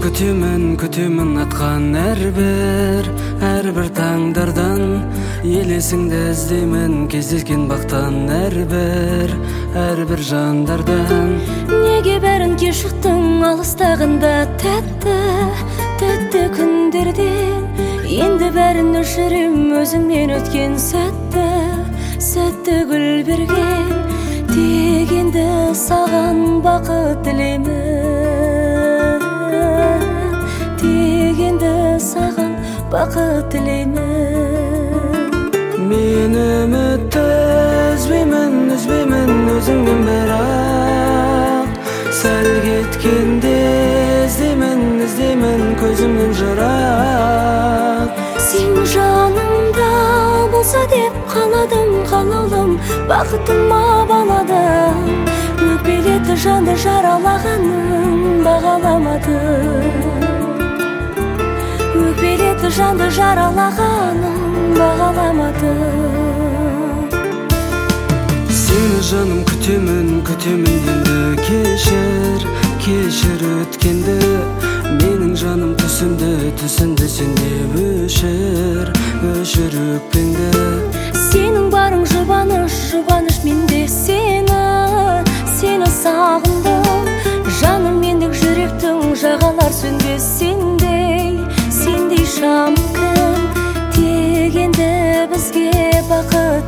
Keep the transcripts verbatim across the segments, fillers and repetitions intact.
күтүмүн күтүмүн аткан ар бир ар бир таңдардан элесиңде издеймин кездескен бактан ар бир ар бир жандардан. Неге бәрін кешіктің алыстағында тәтті тәтті күндерден, енді бәрін өшірем өзіңмен өткен сәтті сәтті гүл берген. Тек енді саған бақыт тілеймін, тек енді саған бақыт тілеймін. Мен үмітті үзбеймін үзбеймін өзіңнен бірақ, сәл кеткенде іздеймін іздеймін көзімнен жырақ. Сен жанымда болса деп қаладым қалаулым, бақытыма баладым. Өкпелетті жанды жаралағаным бағаламадым, өкпелетті жанды жаралағаным бағаламадым. Сені жаным күтемін күтемін енді кешір кешір өткенді. Менің жаным түсінді түсінді сенде өшір өшір өкпеңді. Сенің барың жұбаныш жұбаныш, менде сені сені сағындым. Жаным мендік жүректің жағалар сөнбес сендей сендей шам кім. Тек енді бізге бақыт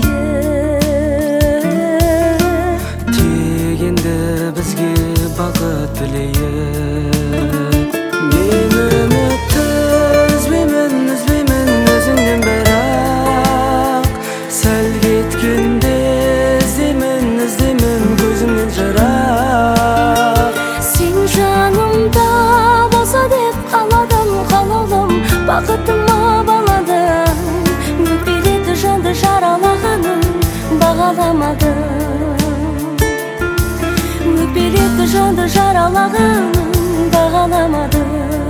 тілейін, тек енді бізге бақыт тілейін. Мен үмітті үзбеймін үзбеймін өзіңнен бірақ, сәл кеткенде іздеймін іздеймін көзіңнен жырақ. Сен жанымда болса деп қаладым қалаулым, бақытыма баладым. Өкпелетті жанды жаралағаным бағаламадым, өкпелетті жанды жаралағаным бағаламадым.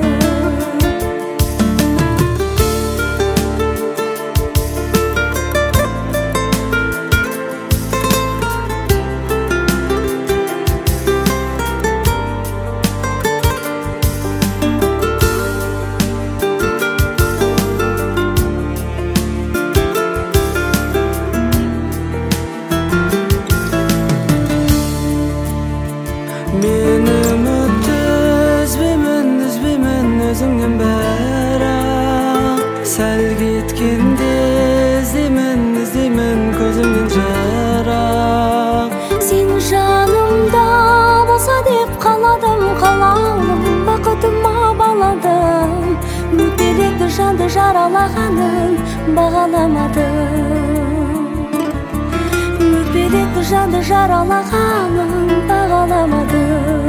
Мен үмітті үзбеймін үзбеймін өзіңнен бірақ, сәл кеткенде іздеймін іздеймін көзімнен жырақ. Сен жанымда болса деп қаладым қалаулым, бақытыма баладым. Өкпелетті жанды жаралағаным бағаламадым, өкпелетті жанды жаралағаным бағаламадым.